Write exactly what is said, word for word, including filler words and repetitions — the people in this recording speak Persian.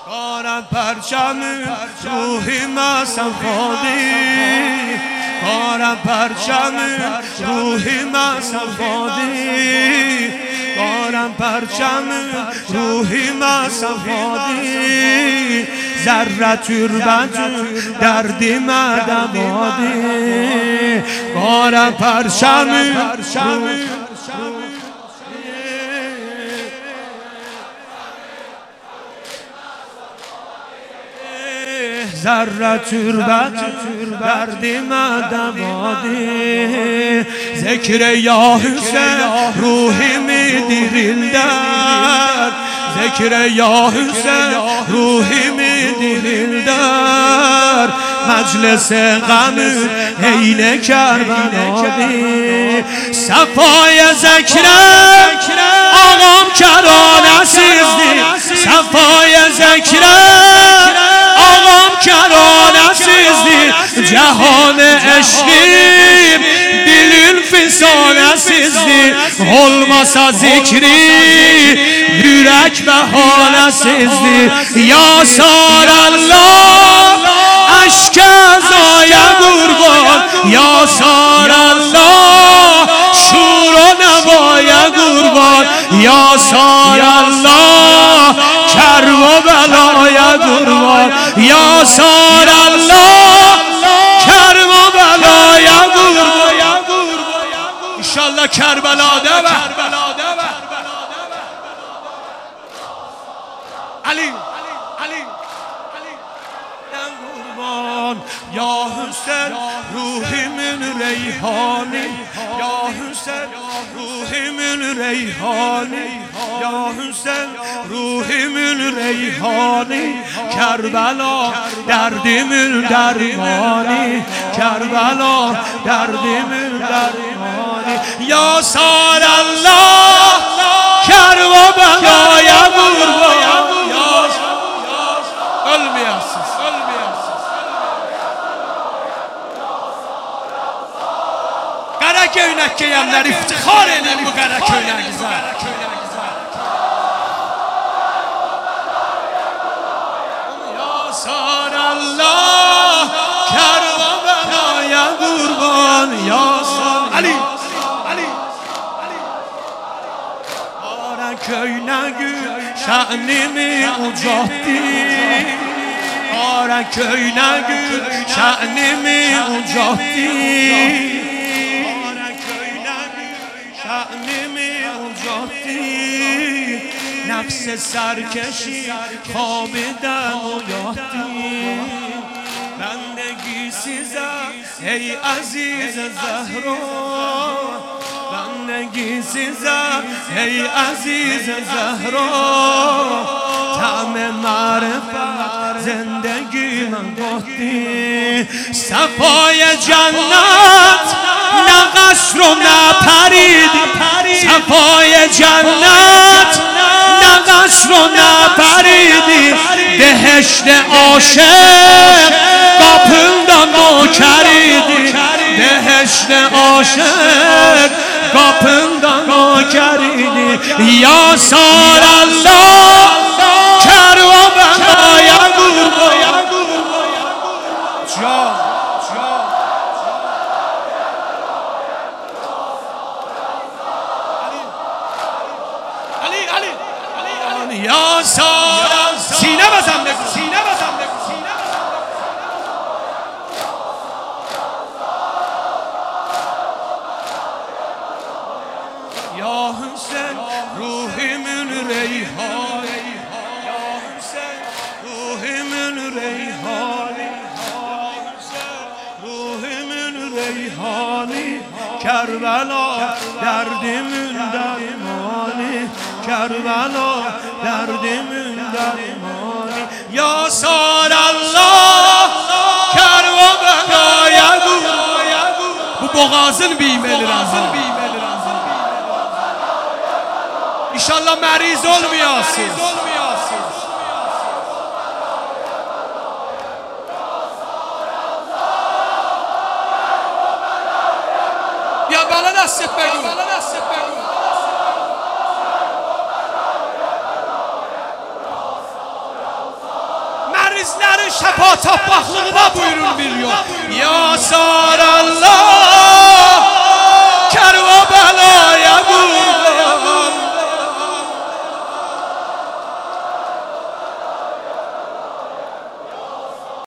بارد پرچم روحی مصفادی، بارد پرچم روحی مصفادی، بارد پرچم روحی مصفادی، ذره تربت دردی مدبادی، بارد پرچم روحی ذره تربت دردی مدبادی، ذکر یا حسین روحی می دیرندر، ذکر یا حسین روحی می دیرندر، مجلس غم حیل کربلادی، صفای ذکر آقام کرانه سیزدی، صفای ذکر آقام کرانه سیزدی، جهان عشقی دلین فسانه سیزدی، olmasa zikri yürek behane sezdi, ya sarallah aşk azaya kurban, ya sarallah şur o nevaya kurban, ya sarallah kerva belaya kurban, ya sarallah kerva belaya kurban. İnşallah Kerbela'da ve Ali Ali Ali kurban ya Hüseyin ruhimin reyhani, ya Hüseyin ruhimin reyhani, ya Hüseyin ruhimin reyhani, Kerbela derdimin dermani, Kerbela derdimin dermani, ya sarallah kerva belaya kurban. Ölmeyəsiniz, ölmeyəsiniz. Qara köynək geyənlər iftixar edin bu qara köynəyinizə. Ya sarallah kerva belaya kurban, ya sarallah Ali Ali Ali Qara köynəyi şənimi ucatdı, Qara köynəyi şənimi ucatdı, Qara köynəyi şənimi ucatdı, nəfs-i sərkeşi xabidəm oyatdı, bendegisize ey aziz Zehra, bendegisize ey aziz Zehra, tam marifet zindegime kattı, safای cennet ne قصر و ne پریدی، safای cennet ne قصر و ne پریدی، بهشت عاشق kapında nökeridi، بهشت عاشق kapında nökeridi، ya sarallah kerva belaya kurban. Can Ali Ali Ali Ali ya sarallah sine bazam ne sine bazam ne sine ya Hüseyin ruhimin reyhani, ya Hüseyin ruhimin reyhani, ya Hüseyin ruhimin reyhani, Kerbela derdimin dermani, Kerbela derdimin dermani, ya sarallah kerva belaya kurban. Bu boğazın biymelir azın. İnşallah meriz olmayasınız. Ya bana nasip begu. bizlerin şəfa tapmaqlığına buyurun bir yol. Ya Sar Allah